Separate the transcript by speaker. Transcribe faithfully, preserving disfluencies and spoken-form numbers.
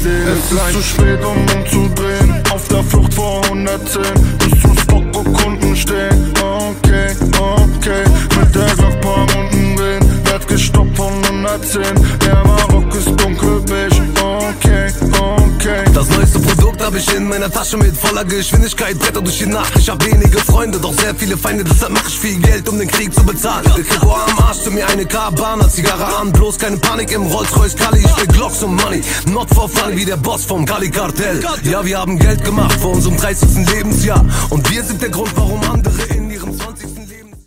Speaker 1: Seele
Speaker 2: Es
Speaker 1: klein.
Speaker 2: ist zu spät, um umzudrehen, auf der Flucht vor hundertzehn. Bis zum Spot, wo Kunden stehen. Okay, okay, mit der Glock paar Runden drehen. Werd gestoppt von hundertzehn, der Marock ist dunkelbeige. Okay, okay.
Speaker 3: Das neueste Produkt hab ich in meiner Tasche mit voller Geschwindigkeit. Bretter durch die Nacht, ich hab wenige Freunde, doch sehr viele Feinde. Deshalb mach ich viel Geld, um den Krieg zu bezahlen. Ich krieg Ohr am Arsch, zu mir eine Cabana, Zigarre an. Bloß keine Panik im Rolls-Royce Kali. Ich will Glocks und Money, not for funny wie der Boss vom Kali-Kartell. Ja, wir haben Geld gemacht vor unserem dreißigsten Lebensjahr. Und wir sind der Grund, warum andere in